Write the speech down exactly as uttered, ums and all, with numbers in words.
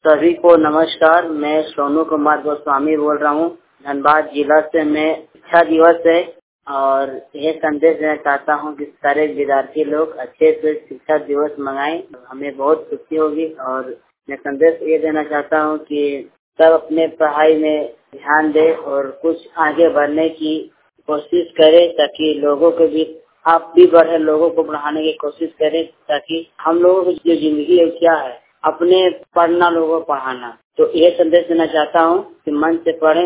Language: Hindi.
सभी को नमस्कार। मैं सोनू कुमार गोस्वामी बोल रहा हूँ, धनबाद जिला से। मैं शिक्षा दिवस है और यह संदेश देना चाहता हूँ कि सारे विद्यार्थी लोग अच्छे से शिक्षा दिवस मनाएं, हमें बहुत खुशी होगी। और मैं संदेश ये देना चाहता हूँ कि सब अपने पढ़ाई में ध्यान दें और कुछ आगे बढ़ने की कोशिश करें, ताकि लोगों को भी आप भी बढ़े, लोगों को बढ़ाने की कोशिश करें, ताकि हम लोगों की जो जिंदगी है क्या है, अपने पढ़ना, लोगों को पढ़ाना। तो ये संदेश देना चाहता हूँ कि मन से पढ़ें